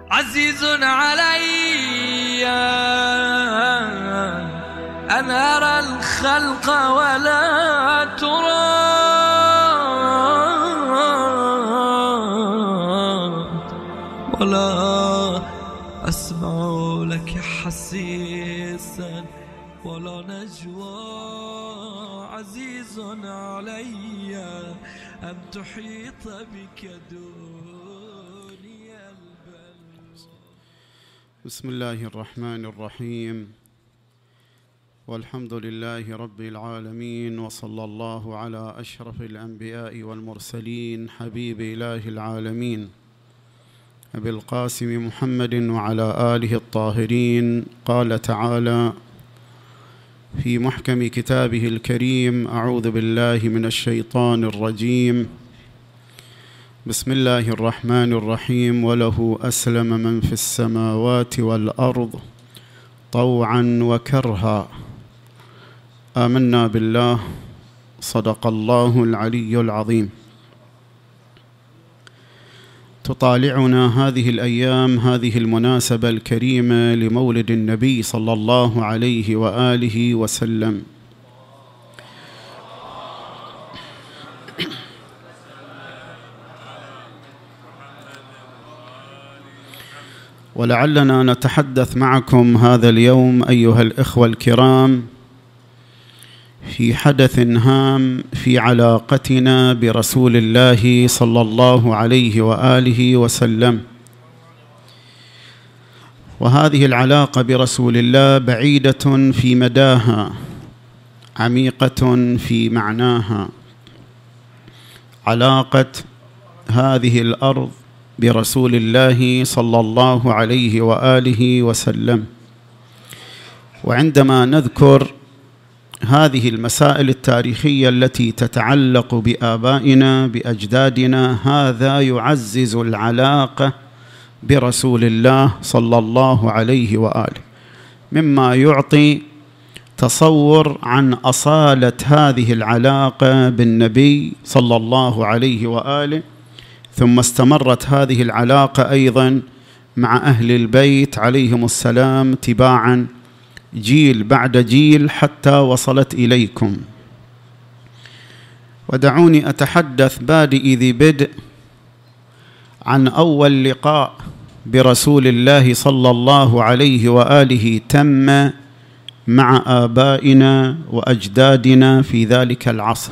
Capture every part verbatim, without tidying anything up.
عزيز علي أن أرى الخلق ولا ترى، ولا أسمع لك حسيسا ولا نجوى. عزيز علي أن تحيط بك دوني البلوى. بسم الله الرحمن الرحيم، والحمد لله رب العالمين، وصلى الله على أشرف الأنبياء والمرسلين حبيب إله العالمين أبي القاسم محمد وعلى آله الطاهرين. قال تعالى في محكم كتابه الكريم: أعوذ بالله من الشيطان الرجيم، بسم الله الرحمن الرحيم. وله أسلم من في السماوات والأرض طوعا وكرها. آمنا بالله، صدق الله العلي العظيم. تطالعنا هذه الأيام هذه المناسبة الكريمة لمولد النبي صلى الله عليه وآله وسلم، ولعلنا نتحدث معكم هذا اليوم أيها الإخوة الكرام في حدث هام في علاقتنا برسول الله صلى الله عليه وآله وسلم. وهذه العلاقة برسول الله بعيدة في مداها، عميقة في معناها. علاقة هذه الأرض برسول الله صلى الله عليه وآله وسلم. وعندما نذكر هذه المسائل التاريخية التي تتعلق بآبائنا بأجدادنا، هذا يعزز العلاقة برسول الله صلى الله عليه وآله، مما يعطي تصور عن أصالة هذه العلاقة بالنبي صلى الله عليه وآله. ثم استمرت هذه العلاقة أيضا مع أهل البيت عليهم السلام تباعا جيل بعد جيل حتى وصلت إليكم. ودعوني أتحدث بادئ ذي بدء عن أول لقاء برسول الله صلى الله عليه وآله تم مع آبائنا وأجدادنا في ذلك العصر.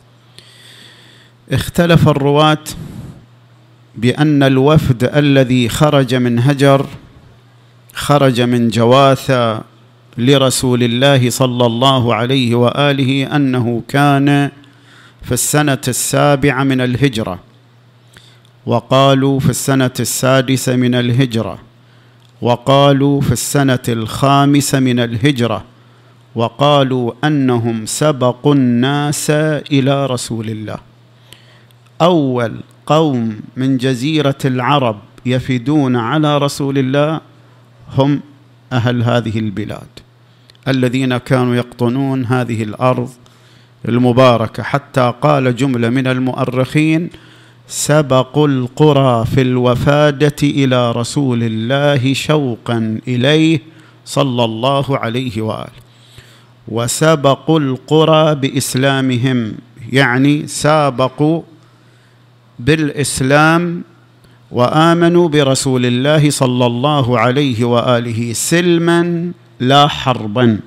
اختلف الرواة بأن الوفد الذي خرج من هجر خرج من جواثة لرسول الله صلى الله عليه وآله أنه كان في السنة السابعة من الهجرة، وقالوا في السنة السادسة من الهجرة، وقالوا في السنة الخامسة من الهجرة، وقالوا أنهم سبقوا الناس إلى رسول الله. أول قوم من جزيرة العرب يفدون على رسول الله هم أهل هذه البلاد الذين كانوا يقطنون هذه الأرض المباركة، حتى قال جملة من المؤرخين: سبقوا القرى في الوفادة إلى رسول الله شوقا إليه صلى الله عليه وآله، وسبقوا القرى بإسلامهم، يعني سابقوا بالإسلام وآمنوا برسول الله صلى الله عليه وآله سلما لا حربا.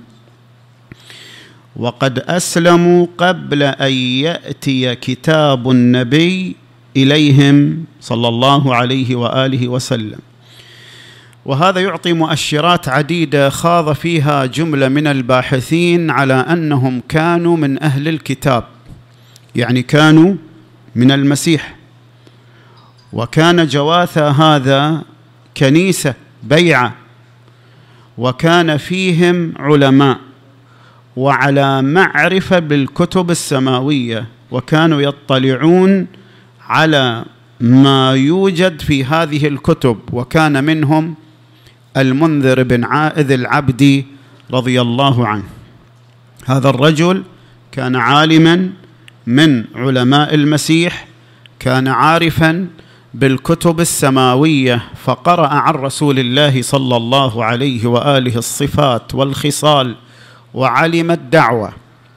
وقد أسلموا قبل أن يأتي كتاب النبي إليهم صلى الله عليه وآله وسلم. وهذا يعطي مؤشرات عديدة خاض فيها جملة من الباحثين على أنهم كانوا من أهل الكتاب، يعني كانوا من المسيح. وكان جواثة هذا كنيسة بيعة، وكان فيهم علماء وعلى معرفة بالكتب السماوية، وكانوا يطلعون على ما يوجد في هذه الكتب. وكان منهم المنذر بن عائذ العبدي رضي الله عنه. هذا الرجل كان عالما من علماء المسيح، كان عارفا بالكتب السماوية، فقرأ عن رسول الله صلى الله عليه وآله الصفات والخصال وعلم الدعوة،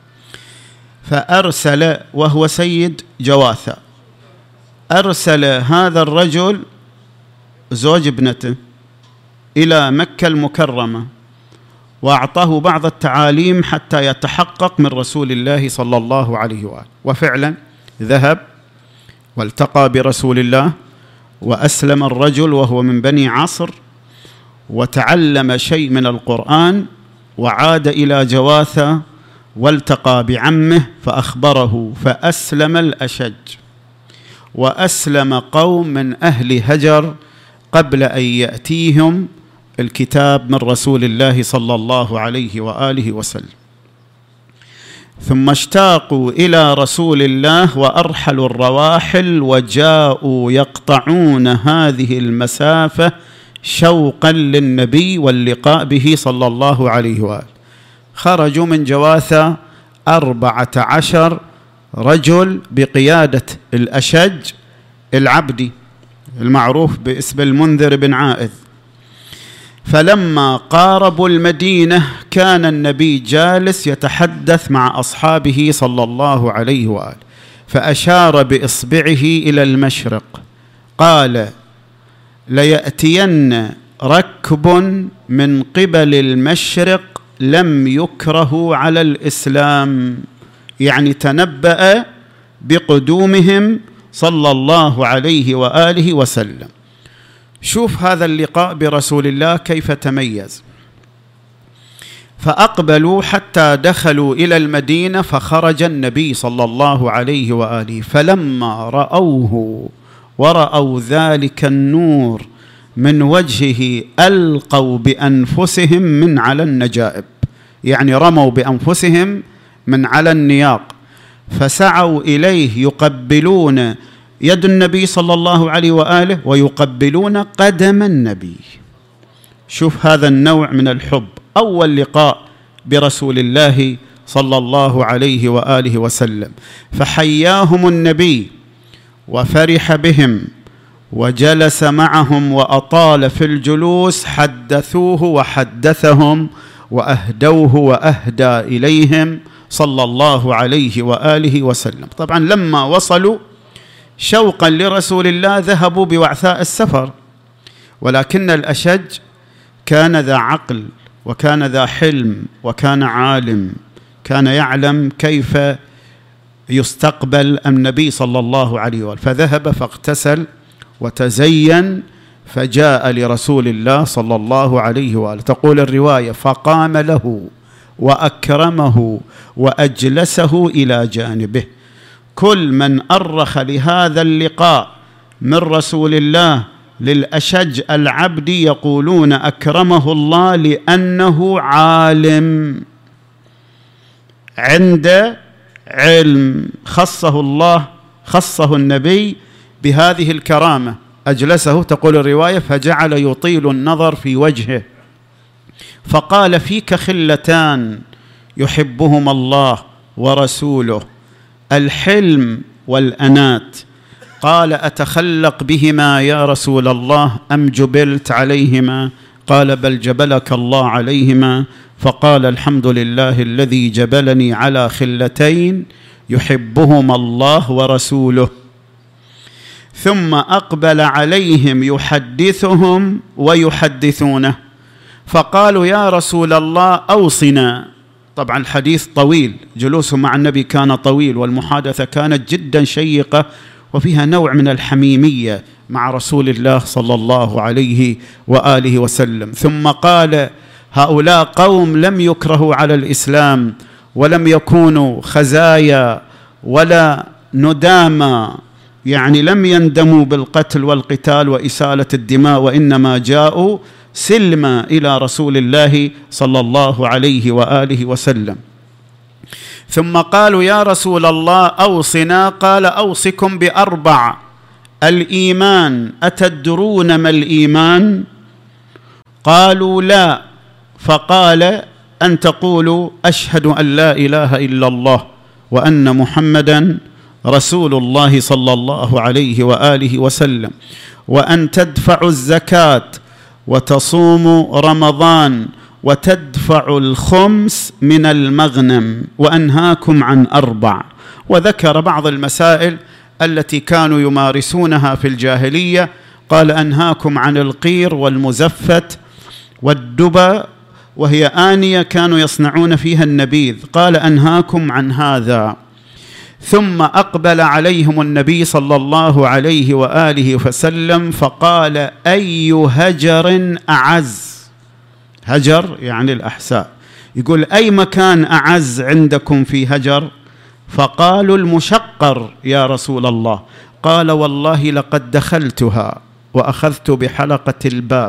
فأرسل، وهو سيد جواثة، أرسل هذا الرجل زوج ابنته إلى مكة المكرمة وأعطاه بعض التعاليم حتى يتحقق من رسول الله صلى الله عليه وآله. وفعلا ذهب والتقى برسول الله وأسلم الرجل وهو من بني عصر، وتعلم شيء من القرآن، وعاد إلى جواثة والتقى بعمه فأخبره، فأسلم الأشج، وأسلم قوم من أهل هجر قبل أن يأتيهم الكتاب من رسول الله صلى الله عليه وآله وسلم. ثم اشتاقوا إلى رسول الله وأرحلوا الرواحل وجاءوا يقطعون هذه المسافة شوقا للنبي واللقاء به صلى الله عليه وآله. خرجوا من جواثة أربعة عشر رجل بقيادة الأشج العبدي المعروف باسم المنذر بن عائذ. فلما قاربوا المدينة كان النبي جالس يتحدث مع أصحابه صلى الله عليه وآله، فأشار بإصبعه إلى المشرق قال: ليأتين ركب من قبل المشرق لم يكرهوا على الإسلام، يعني تنبأ بقدومهم صلى الله عليه وآله وسلم. شوف هذا اللقاء برسول الله كيف تميز. فأقبلوا حتى دخلوا إلى المدينة، فخرج النبي صلى الله عليه وآله، فلما رأوه ورأوا ذلك النور من وجهه ألقوا بأنفسهم من على النجائب، يعني رموا بأنفسهم من على النياق، فسعوا إليه يقبلون يد النبي صلى الله عليه وآله ويقبلون قدم النبي. شوف هذا النوع من الحب. أول لقاء برسول الله صلى الله عليه وآله وسلم، فحياهم النبي وفرح بهم وجلس معهم وأطال في الجلوس، حدثوه وحدثهم وأهدوه وأهدى إليهم صلى الله عليه وآله وسلم. طبعا لما وصلوا شوقا لرسول الله ذهبوا بوعثاء السفر، ولكن الأشج كان ذا عقل وكان ذا حلم وكان عالم، كان يعلم كيف يستقبل النبي صلى الله عليه وآله، فذهب فاغتسل وتزين فجاء لرسول الله صلى الله عليه وآله. تقول الرواية: فقام له وأكرمه وأجلسه إلى جانبه. كل من أرخ لهذا اللقاء من رسول الله للأشج العبدي يقولون أكرمه الله لأنه عالم عند علم، خصه الله خصه النبي بهذه الكرامة، أجلسه. تقول الرواية: فجعل يطيل النظر في وجهه فقال: فيك خلتان يحبهما الله ورسوله، الحلم والأنات. قال: أتخلق بهما يا رسول الله أم جبلت عليهما؟ قال: بل جبلك الله عليهما. فقال: الحمد لله الذي جبلني على خلتين يحبهما الله ورسوله. ثم أقبل عليهم يحدثهم ويحدثونه، فقالوا: يا رسول الله أوصنا. طبعا الحديث طويل، جلوسه مع النبي كان طويل، والمحادثة كانت جدا شيقة وفيها نوع من الحميمية مع رسول الله صلى الله عليه وآله وسلم. ثم قال: هؤلاء قوم لم يكرهوا على الإسلام ولم يكونوا خزايا ولا ندامى، يعني لم يندموا بالقتل والقتال وإسالة الدماء، وإنما جاءوا سلما إلى رسول الله صلى الله عليه وآله وسلم. ثم قالوا: يا رسول الله أوصنا. قال: أوصكم بأربع: الإيمان، أتدرون ما الإيمان؟ قالوا: لا. فقال: أن تقولوا أشهد أن لا إله إلا الله وأن محمدا رسول الله صلى الله عليه وآله وسلم، وأن تدفعوا الزكاة وتصوموا رمضان وتدفعوا الخمس من المغنم، وأنهاكم عن أربع. وذكر بعض المسائل التي كانوا يمارسونها في الجاهلية، قال أنهاكم عن القير والمزفت والدبى، وهي آنية كانوا يصنعون فيها النبيذ، قال أنهاكم عن هذا. ثم أقبل عليهم النبي صلى الله عليه وآله وسلم فقال: أي هجر أعز؟ هجر يعني الأحساء، يقول أي مكان أعز عندكم في هجر؟ فقالوا: المشقر يا رسول الله. قال: والله لقد دخلتها وأخذت بحلقة الباب.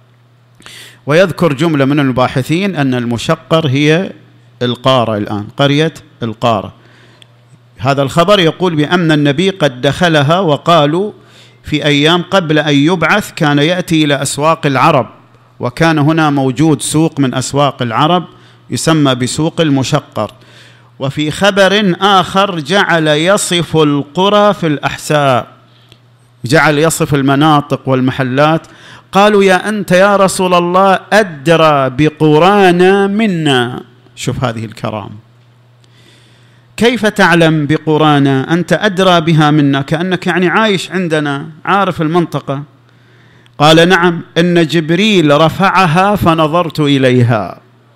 ويذكر جملة من الباحثين أن المشقر هي القارة، الآن قرية القارة. هذا الخبر يقول بأن النبي قد دخلها، وقالوا في أيام قبل أن يبعث كان يأتي إلى أسواق العرب، وكان هنا موجود سوق من أسواق العرب يسمى بسوق المشقر. وفي خبر آخر جعل يصف القرى في الأحساء، جعل يصف المناطق والمحلات. قالوا: يا أنت يا رسول الله أدرى بقرانا منا. شوف هذه الكرام، كيف تعلم بقرانا؟ أنت أدرى بها منا، كأنك يعني عايش عندنا، عارف المنطقة. قال: نعم، إن جبريل رفعها فنظرت إليها.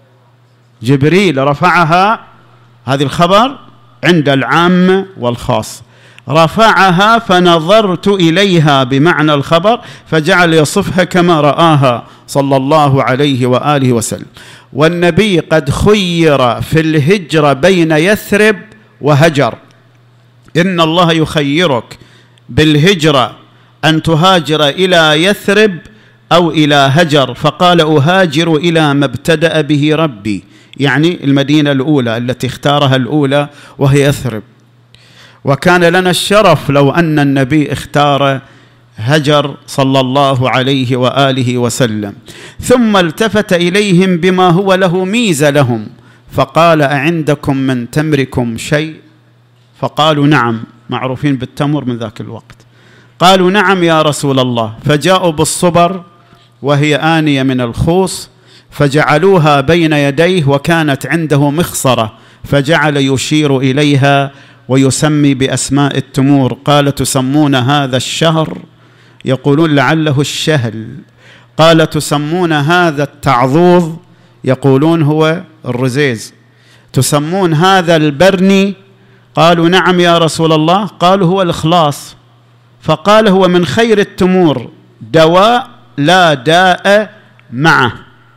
جبريل رفعها، هذه الخبر عند العامة والخاص، رفعها فنظرت إليها بمعنى الخبر، فجعل يصفها كما رآها صلى الله عليه وآله وسلم. والنبي قد خير في الهجرة بين يثرب وهجر، إن الله يخيرك بالهجرة أن تهاجر إلى يثرب أو إلى هجر، فقال: أهاجر إلى ما ابتدأ به ربي، يعني المدينة الأولى التي اختارها الأولى وهي يثرب. وكان لنا الشرف لو أن النبي اختار هجر صلى الله عليه وآله وسلم. ثم التفت إليهم بما هو له ميزة لهم، فقال: أعندكم من تمركم شيء؟ فقالوا: نعم، معروفين بالتمر من ذاك الوقت. قالوا: نعم يا رسول الله. فجاءوا بالصبر، وهي آنية من الخوص، فجعلوها بين يديه، وكانت عنده مخصرة، فجعل يشير إليها ويسمي بأسماء التمور. قال: تسمون هذا الشهر؟ يقولون لعله الشهل. قال: تسمون هذا التعظوظ؟ يقولون هو الرزيز. تسمون هذا البرني؟ قالوا: نعم يا رسول الله. قالوا: هو الإخلاص. فقال: هو من خير التمور، دواء لا داء معه.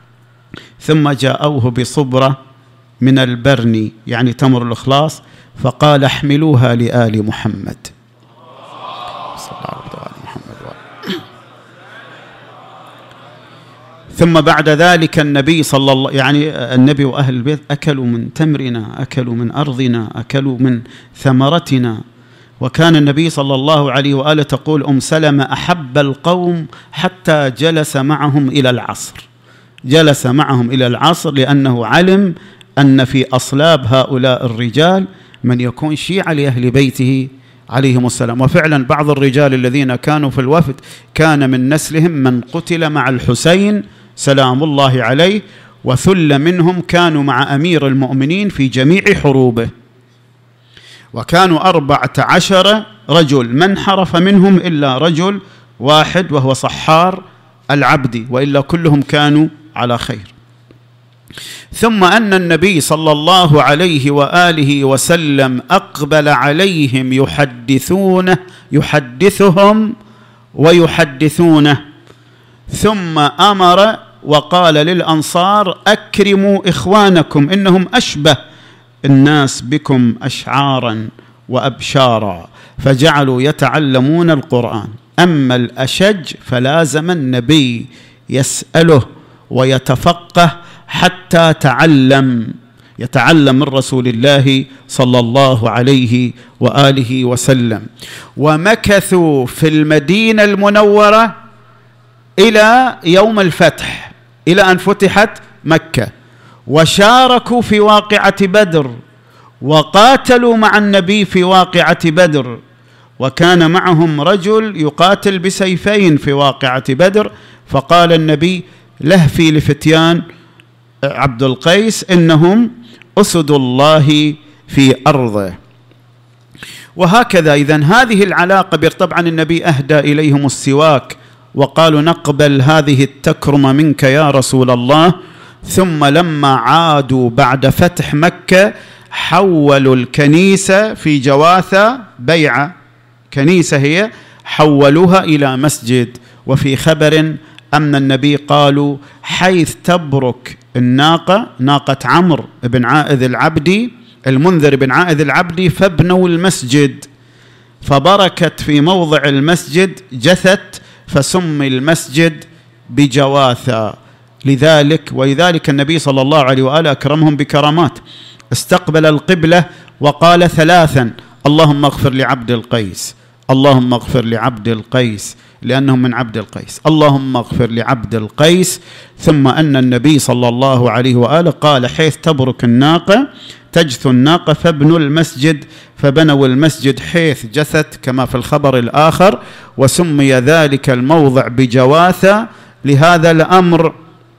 ثم جاءوه بصبرة من البرني، يعني تمر الإخلاص، فقال: احملوها لآل محمد صلى الله عليه وسلم. ثم بعد ذلك النبي صلى الله يعني النبي وأهل البيت أكلوا من تمرنا، أكلوا من أرضنا، أكلوا من ثمرتنا. وكان النبي صلى الله عليه وآله تقول أم سلمة: أحب القوم حتى جلس معهم إلى العصر، جلس معهم إلى العصر، لأنه علم أن في أصلاب هؤلاء الرجال من يكون شيعا لأهل بيته عليهم السلام. وفعلا بعض الرجال الذين كانوا في الوفد كان من نسلهم من قتل مع الحسين سلام الله عليه، وثل منهم كانوا مع أمير المؤمنين في جميع حروبه، وكانوا أربعة عشر رجل، ما انحرف منهم إلا رجل واحد وهو صحار العبدي، وإلا كلهم كانوا على خير. ثم أن النبي صلى الله عليه وآله وسلم أقبل عليهم يحدثونه يحدثهم ويحدثونه، ثم أمر وقال للأنصار: أكرموا إخوانكم، إنهم أشبه الناس بكم أشعارا وأبشارا. فجعلوا يتعلمون القرآن. أما الأشج فلازم النبي يسأله ويتفقه حتى تعلم يتعلم من رسول الله صلى الله عليه وآله وسلم. ومكثوا في المدينة المنورة إلى يوم الفتح، إلى أن فتحت مكة، وشاركوا في واقعة بدر، وقاتلوا مع النبي في واقعة بدر، وكان معهم رجل يقاتل بسيفين في واقعة بدر، فقال النبي لهفي لفتيان عبد القيس إنهم أسد الله في أرضه. وهكذا إذن هذه العلاقة، طبعا النبي أهدى إليهم السواك وقالوا نقبل هذه التكرمة منك يا رسول الله. ثم لما عادوا بعد فتح مكة حولوا الكنيسة في جواثة بيعة، كنيسة هي، حولوها إلى مسجد. وفي خبر أن النبي قالوا حيث تبرك الناقة، ناقة عمرو بن عائذ العبدي، المنذر بن عائذ العبدي، فابنوا المسجد، فبركت في موضع المسجد جثت، فسمي المسجد بجواثة. لذلك ولذلك النبي صلى الله عليه وآله أكرمهم بكرامات، استقبل القبلة وقال ثلاثا اللهم اغفر لعبد القيس، اللهم اغفر لعبد القيس، لأنهم من عبد القيس، اللهم اغفر لعبد القيس. ثم أن النبي صلى الله عليه وآله قال حيث تبرك الناقة تجثو الناقة فابنوا المسجد، فبنوا المسجد حيث جثت كما في الخبر الآخر، وسمي ذلك الموضع بجواثة لهذا الأمر.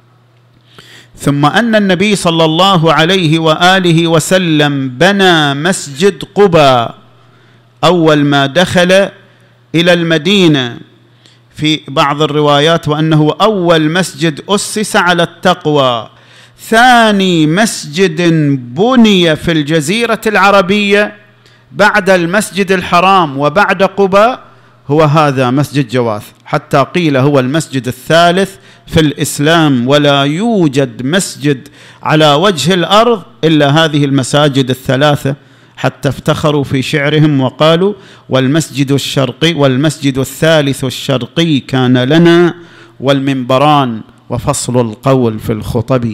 ثم أن النبي صلى الله عليه وآله وسلم بنى مسجد قباء أول ما دخل إلى المدينة في بعض الروايات، وأنه أول مسجد أسس على التقوى. ثاني مسجد بني في الجزيرة العربية بعد المسجد الحرام وبعد قباء هو هذا مسجد جواث، حتى قيل هو المسجد الثالث في الإسلام، ولا يوجد مسجد على وجه الأرض إلا هذه المساجد الثلاثة، حتى افتخروا في شعرهم وقالوا والمسجد الشرقي والمسجد الثالث الشرقي كان لنا والمنبران وفصل القول في الخطب.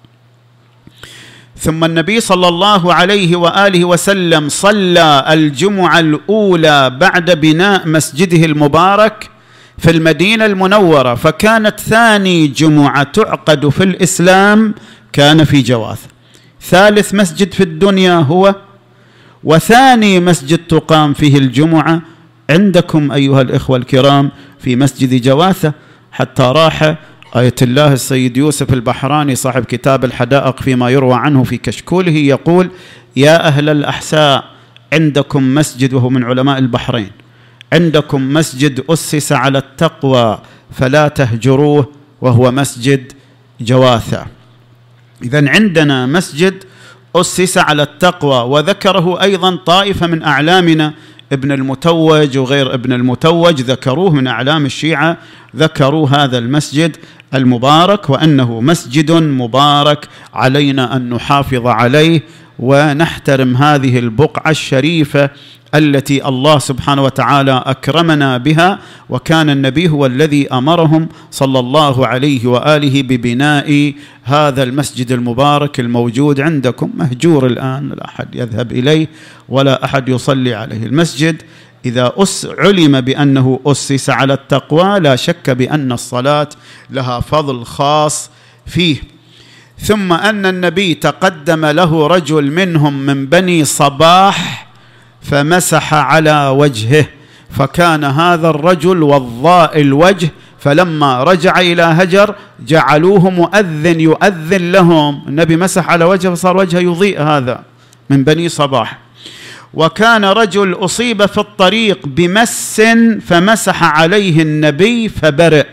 ثم النبي صلى الله عليه وآله وسلم صلى الجمعة الأولى بعد بناء مسجده المبارك في المدينة المنورة، فكانت ثاني جمعة تعقد في الإسلام كان في جواث. ثالث مسجد في الدنيا هو، وثاني مسجد تقام فيه الجمعة عندكم أيها الإخوة الكرام في مسجد جواثة، حتى راح آية الله السيد يوسف البحراني صاحب كتاب الحدائق فيما يروى عنه في كشكوله يقول يا أهل الأحساء عندكم مسجد، وهو من علماء البحرين، عندكم مسجد أسس على التقوى فلا تهجروه، وهو مسجد جواثة. إذن عندنا مسجد أسس على التقوى، وذكره أيضا طائفة من أعلامنا ابن المتوج وغير ابن المتوج، ذكروه من أعلام الشيعة، ذكروا هذا المسجد المبارك وأنه مسجد مبارك علينا أن نحافظ عليه ونحترم هذه البقعة الشريفة التي الله سبحانه وتعالى أكرمنا بها. وكان النبي هو الذي أمرهم صلى الله عليه وآله ببناء هذا المسجد المبارك الموجود عندكم، مهجور الآن، لا أحد يذهب إليه ولا أحد يصلي عليه. المسجد إذا أس علم بأنه أسس على التقوى لا شك بأن الصلاة لها فضل خاص فيه. ثم أن النبي تقدم له رجل منهم من بني صباح فمسح على وجهه، فكان هذا الرجل وضاء الوجه، فلما رجع إلى هجر جعلوه مؤذن يؤذن لهم، النبي مسح على وجهه فصار وجهه يضيء، هذا من بني صباح. وكان رجل أصيب في الطريق بمس فمسح عليه النبي فبرئ.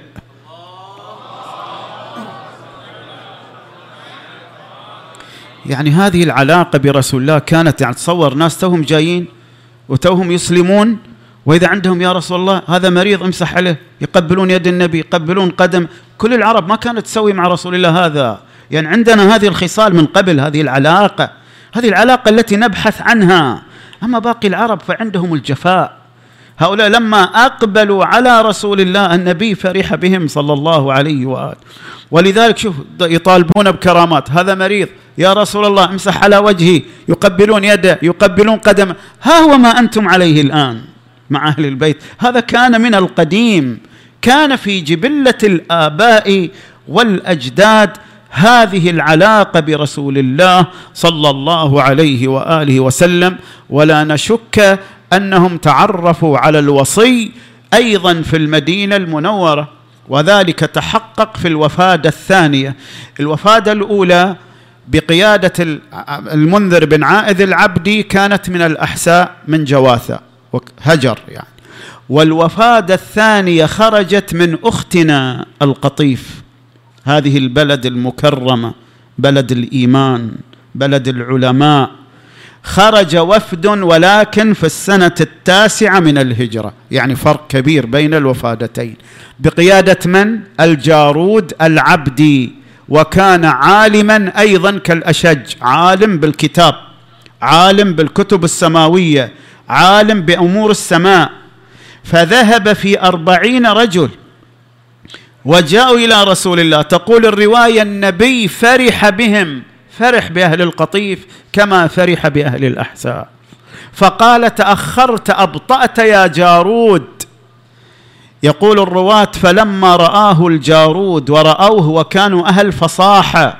يعني هذه العلاقة برسول الله كانت، يعني تصور ناس توهم جايين وتوهم يسلمون، وإذا عندهم يا رسول الله هذا مريض امسح عليه، يقبلون يد النبي، يقبلون قدم. كل العرب ما كانت تسوي مع رسول الله هذا. يعني عندنا هذه الخصال من قبل، هذه العلاقة، هذه العلاقة التي نبحث عنها. أما باقي العرب فعندهم الجفاء. هؤلاء لما أقبلوا على رسول الله النبي فرح بهم صلى الله عليه وآله، ولذلك شوف يطالبون بكرامات، هذا مريض يا رسول الله امسح على وجهه، يقبلون يده، يقبلون قدمه. ها هو ما أنتم عليه الآن مع أهل البيت. هذا كان من القديم، كان في جبلة الآباء والأجداد هذه العلاقة برسول الله صلى الله عليه وآله وسلم. ولا نشك أنهم تعرفوا على الوصي أيضا في المدينة المنورة، وذلك تحقق في الوفادة الثانية. الوفادة الأولى بقيادة المنذر بن عائذ العبدي كانت من الأحساء من جواثة هجر يعني، والوفادة الثانية خرجت من أختنا القطيف، هذه البلد المكرمة، بلد الإيمان، بلد العلماء. خرج وفد ولكن في السنة التاسعة من الهجرة، يعني فرق كبير بين الوفادتين، بقيادة من؟ الجارود العبدي، وكان عالما أيضا كالأشج، عالم بالكتاب، عالم بالكتب السماوية، عالم بأمور السماء. فذهب في أربعين رجل وجاءوا إلى رسول الله. تقول الرواية النبي فرح بهم، فرح بأهل القطيف كما فرح بأهل الأحساء، فقال: تأخرت أبطأت يا جارود. يقول الرواة: فلما رآه الجارود ورأوه وكانوا أهل فصاحة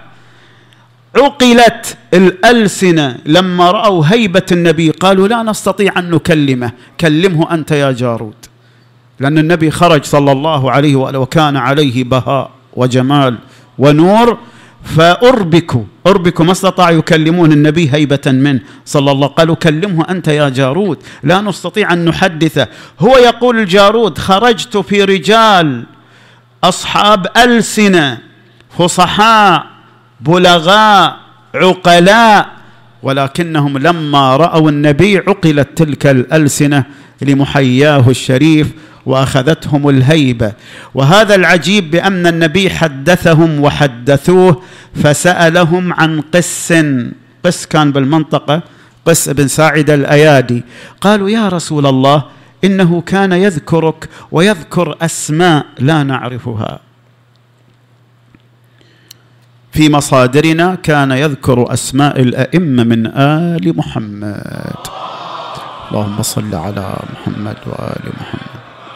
عقلت الألسنة، لما رأوا هيبة النبي قالوا: لا نستطيع أن نكلمه، كلمه أنت يا جارود، لأن النبي خرج صلى الله عليه وآله وكان عليه بهاء وجمال ونور، فأربكوا أربكوا ما استطاعوا يكلمون النبي هيبة منه صلى الله. قالوا: كلمه أنت يا جارود، لا نستطيع أن نحدثه. هو يقول الجارود: خرجت في رجال أصحاب ألسنة فصحاء بلغاء عقلاء، ولكنهم لما رأوا النبي عقلت تلك الألسنة لمحياه الشريف وأخذتهم الهيبة. وهذا العجيب بأن النبي حدثهم وحدثوه، فسألهم عن قس، قس كان بالمنطقة، قس بن ساعد الأيادي. قالوا: يا رسول الله إنه كان يذكرك ويذكر أسماء لا نعرفها في مصادرنا، كان يذكر أسماء الأئمة من آل محمد. اللهم صل على محمد وآل محمد.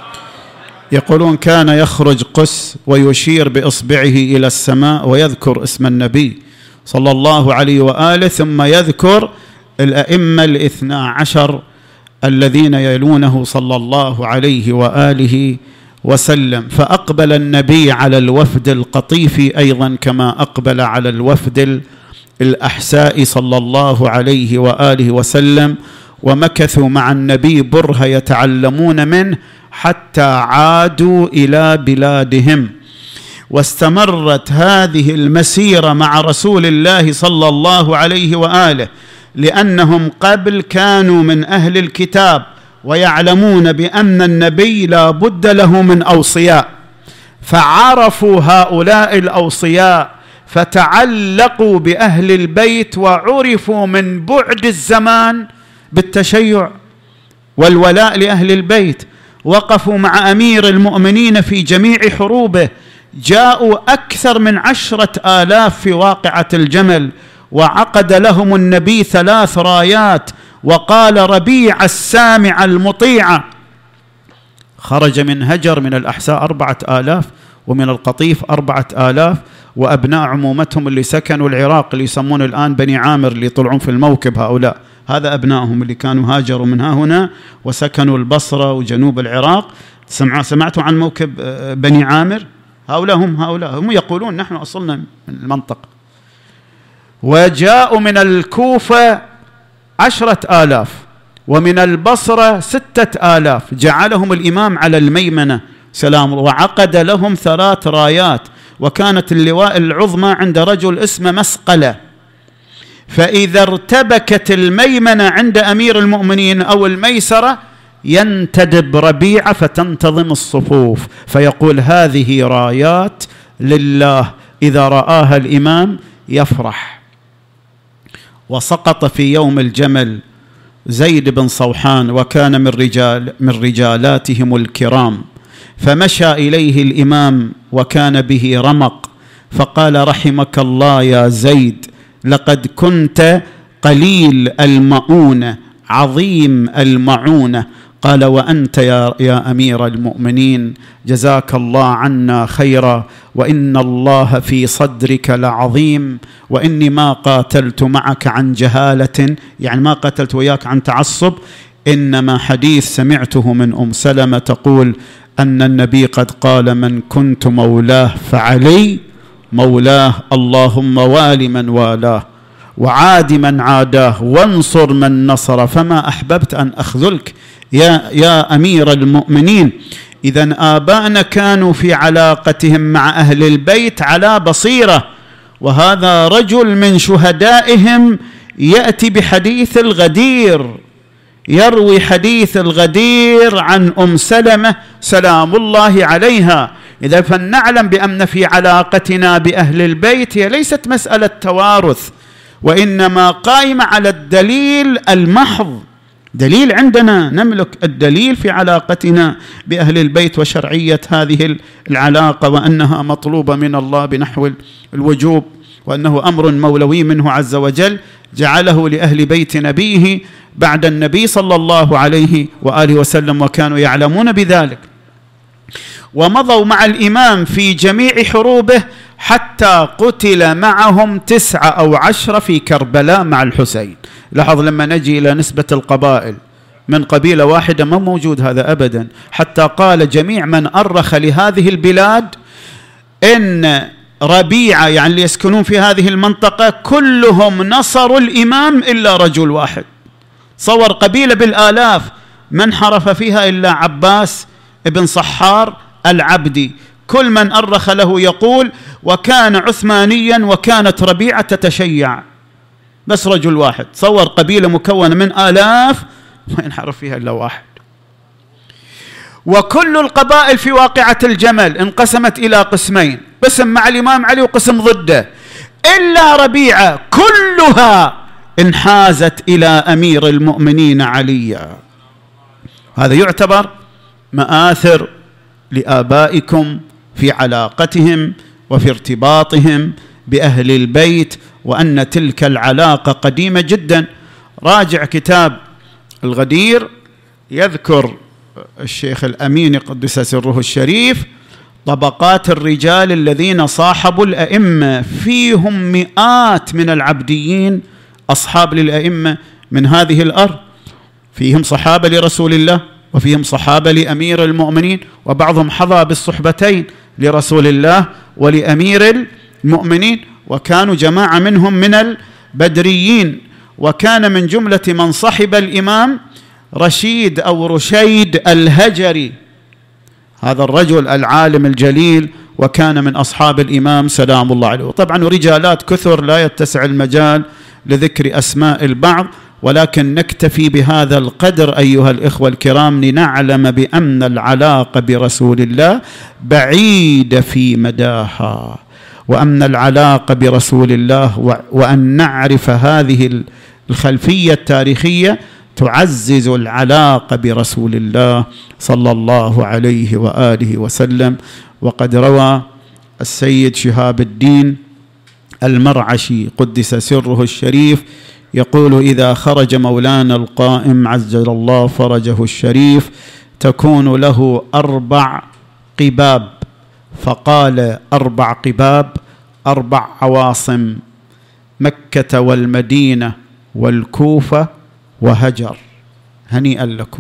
يقولون كان يخرج قس ويشير بإصبعه إلى السماء ويذكر اسم النبي صلى الله عليه وآله، ثم يذكر الأئمة الاثنى عشر الذين يلونه صلى الله عليه وآله وسلم. فأقبل النبي على الوفد القطيفي أيضا كما أقبل على الوفد الأحساء صلى الله عليه وآله وسلم، ومكثوا مع النبي برهة يتعلمون منه حتى عادوا إلى بلادهم. واستمرت هذه المسيرة مع رسول الله صلى الله عليه وآله، لأنهم قبل كانوا من أهل الكتاب ويعلمون بأن النبي لا بد له من أوصياء، فعرفوا هؤلاء الأوصياء فتعلقوا بأهل البيت، وعرفوا من بعد الزمان بالتشيع والولاء لأهل البيت. وقفوا مع أمير المؤمنين في جميع حروبه، جاءوا أكثر من عشرة آلاف في واقعة الجمل، وعقد لهم النبي ثلاث رايات، وقال: ربيع السامع المطيع. خرج من هجر من الأحساء أربعة آلاف، ومن القطيف أربعة آلاف، وأبناء عمومتهم اللي سكنوا العراق اللي يسمون الآن بني عامر اللي يطلعون في الموكب، هؤلاء هذا أبنائهم اللي كانوا هاجروا من ها هنا وسكنوا البصرة وجنوب العراق. سمع سمعتوا عن موكب بني عامر؟ هؤلاء هم هؤلاء هم يقولون نحن أصلنا من المنطقة. وجاءوا من الكوفة عشرة آلاف، ومن البصرة ستة آلاف، جعلهم الإمام على الميمنة سلام، وعقد لهم ثلاث رايات، وكانت اللواء العظمى عند رجل اسمه مسقلة. فإذا ارتبكت الميمنة عند أمير المؤمنين أو الميسرة ينتدب ربيعة فتنتظم الصفوف، فيقول: هذه رايات لله، إذا رآها الإمام يفرح. وسقط في يوم الجمل زيد بن صوحان، وكان من رجال من رجالاتهم الكرام، فمشى إليه الإمام وكان به رمق، فقال: رحمك الله يا زيد، لقد كنت قليل المؤونة عظيم المعونة. قال: وأنت يا, يا أمير المؤمنين جزاك الله عنا خيرا، وإن الله في صدرك لعظيم، وإني ما قاتلت معك عن جهالة، يعني ما قاتلت وياك عن تعصب، إنما حديث سمعته من أم سلمة تقول أن النبي قد قال: من كنت مولاه فعلي مولاه، اللهم وال من والاه وعاد من عاداه وانصر من نصر، فما أحببت أن أخذلك يا, يا أمير المؤمنين. إذن آباءنا كانوا في علاقتهم مع أهل البيت على بصيرة، وهذا رجل من شهدائهم يأتي بحديث الغدير، يروي حديث الغدير عن أم سلمة سلام الله عليها. إذا فلنعلم بأن في علاقتنا بأهل البيت هي ليست مسألة توارث، وإنما قائمة على الدليل المحض، دليل عندنا نملك الدليل في علاقتنا بأهل البيت وشرعية هذه العلاقة، وأنها مطلوبة من الله بنحو الوجوب، وأنه أمر مولوي منه عز وجل جعله لأهل بيت نبيه بعد النبي صلى الله عليه وآله وسلم، وكانوا يعلمون بذلك، ومضوا مع الإمام في جميع حروبه حتى قتل معهم تسعة أو عشرة في كربلاء مع الحسين. لاحظ لما نجي إلى نسبة القبائل من قبيلة واحدة ما موجود هذا أبدا، حتى قال جميع من أرخ لهذه البلاد إن ربيعة يعني اللي يسكنون في هذه المنطقة كلهم نصروا الإمام إلا رجل واحد، صور قبيلة بالآلاف من حرف فيها إلا عباس ابن صحار العبدي، كل من أرخ له يقول وكان عثمانيا وكانت ربيعة تتشيع، بس رجل واحد صور قبيلة مكونة من آلاف ما ينحرف فيها إلا واحد. وكل القبائل في واقعة الجمل انقسمت إلى قسمين، قسم مع الإمام علي وقسم ضده، إلا ربيعة كلها انحازت إلى أمير المؤمنين علي. هذا يعتبر مآثر لآبائكم في علاقتهم وفي ارتباطهم بأهل البيت، وأن تلك العلاقة قديمة جدا. راجع كتاب الغدير، يذكر الشيخ الأمين قدس سره الشريف طبقات الرجال الذين صاحبوا الأئمة، فيهم مئات من العبديين أصحاب للأئمة من هذه الأرض، فيهم صحابة لرسول الله وفيهم صحابة لأمير المؤمنين، وبعضهم حظى بالصحبتين لرسول الله ولأمير المؤمنين، وكانوا جماعة منهم من البدريين. وكان من جملة من صحب الإمام رشيد أو رشيد الهجري، هذا الرجل العالم الجليل، وكان من أصحاب الإمام سلام الله عليه. وطبعا رجالات كثر لا يتسع المجال لذكر أسماء البعض، ولكن نكتفي بهذا القدر أيها الإخوة الكرام لنعلم بأن العلاقة برسول الله بعيدة في مداها، وأن العلاقة برسول الله وأن نعرف هذه الخلفية التاريخية تعزز العلاقة برسول الله صلى الله عليه وآله وسلم. وقد روى السيد شهاب الدين المرعشي قدس سره الشريف يقول: إذا خرج مولانا القائم عجل الله فرجه الشريف تكون له أربع قباب، فقال: أربع قباب، أربع عواصم، مكة والمدينة والكوفة وهجر. هنيئا لكم،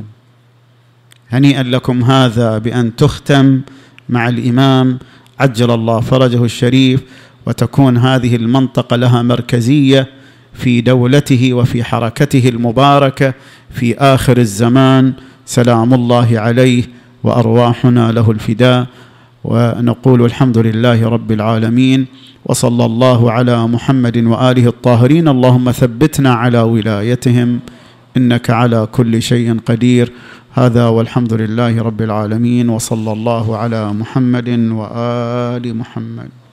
هنيئا لكم هذا بأن تختم مع الإمام عجل الله فرجه الشريف، وتكون هذه المنطقة لها مركزية في دولته وفي حركته المباركة في آخر الزمان سلام الله عليه، وأرواحنا له الفداء. ونقول الحمد لله رب العالمين، وصلى الله على محمد وآله الطاهرين. اللهم ثبتنا على ولايتهم إنك على كل شيء قدير. هذا والحمد لله رب العالمين، وصلى الله على محمد وآل محمد.